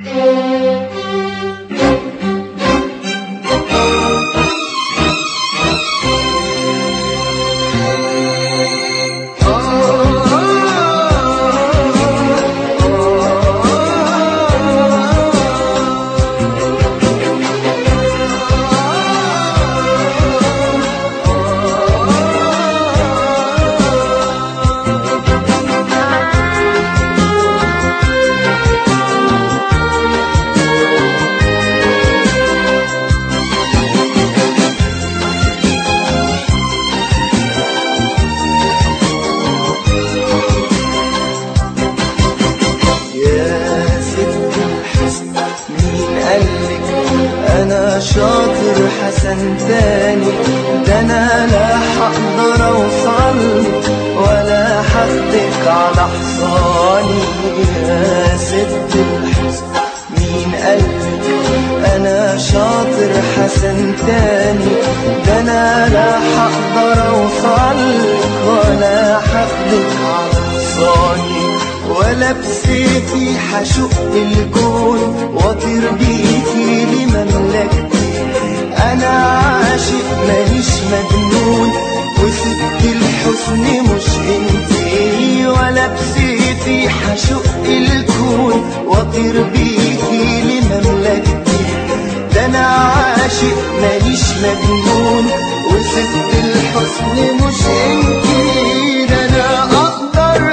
شاطر حسن تاني، ده انا لا حقدر اوصلك ولا حاخدك على حصاني. يا ست الحسن مين قالك انا شاطر حسن تاني، ده انا لا حقدر اوصلك ولا حاخدك على حصاني. ولا بسيفي حشق الكون واطير بيكي لمملكتي، انا عاشق ماليش مجنون وست الحسن مش انتي. ولا بسيفي حشق الكون واطير بيكي لمملكتي، ده انا عاشق ماليش مجنون وست الحسن مش انتي. ده انا اقدر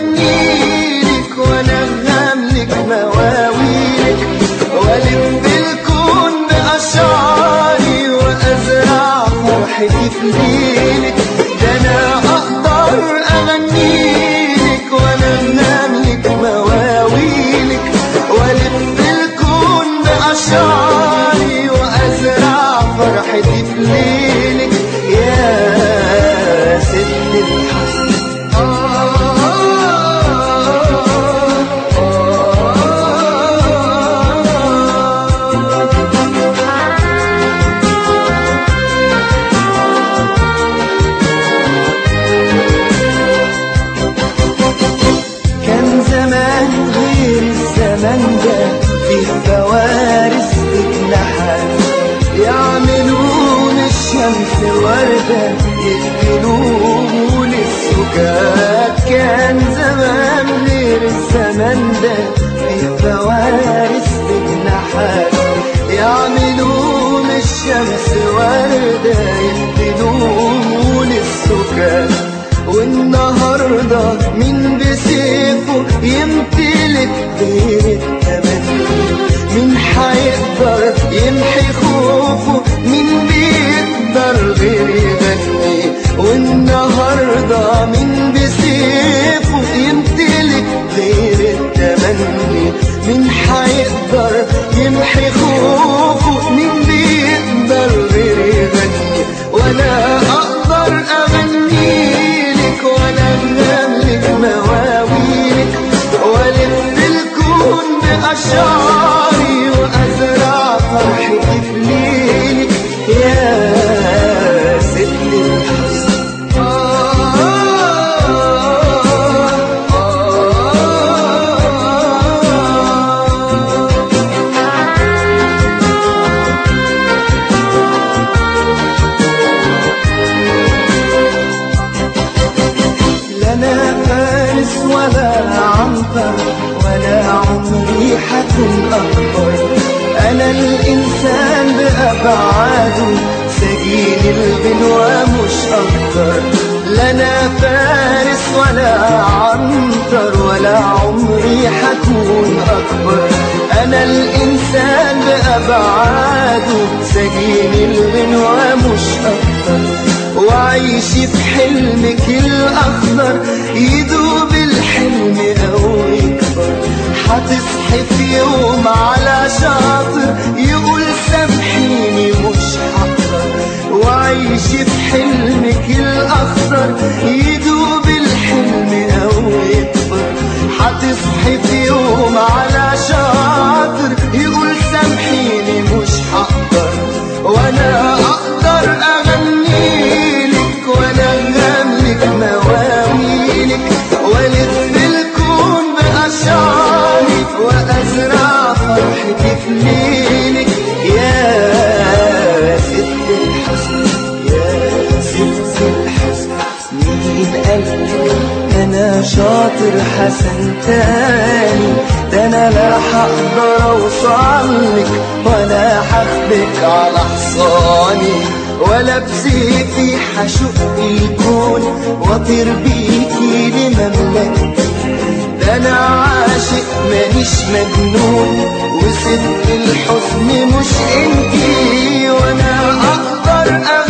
اغنيلك وانغملك مواويلك والم بالكون باشعاري وازرع فرحتي في ليلك. ده انا اقدر اغنيلك وانغملك مواويلك والم بالكون باشعاري وازرع فرحتي في ليلك. يا ست الحسن الزمن ده فيه فوارس بجناحات، يعملون الشمس وردة يدفنوا للسكات. كان زمان غير الزمن ده فيه فوارس بجناحات، يعملون الشمس وردة يدفنوا للسكات. والنهاردة مين بسيفه يمتلك غير التمني، مين حيقدر يمحي خوفه، مين بيقدر غير يغني. والنهاردة مين بسيفه يمتلك غير التمني، مين حيقدر يمحي خوفه، مين بيقدر غير يغني. وانا اقدر اغنيلك وانا انغملك مواويلك والف الكون باشعاري وازرع فرحتي في ليلك. يا ست الحسن ولا عنتر ولا عمري حكون أكبر. أنا الإنسان بأبعاده سجين الغنوة مش أكتر. لا أنا فارس ولا عنتر ولا عمري حكون أكبر. أنا الإنسان بأبعاده سجين الغنوة مش أكتر. وعيشي في حلمك الأخضر يدوب الحلم أو يكبر. هتصحي في يوم على شاطر يقول سامحيني مش هقدر. وعيشي في حلمك الأخضر يدوب الحلم أو يكبر. هتصحي في يوم على شاطر يقول سامحيني مش هقدر. وانا اقدر اغنيلك وانا انغملك مواويلك والف الكون باشعاري وازرع حسن تاني، ده انا لا هقدر اوصلك ولا هاخدك على حصاني، ولا بسيفي هشق الكون واطير بيكي لمملكتي، ده انا عاشق مانيش مجنون، وست الحزن مش انتي، وانا اقدر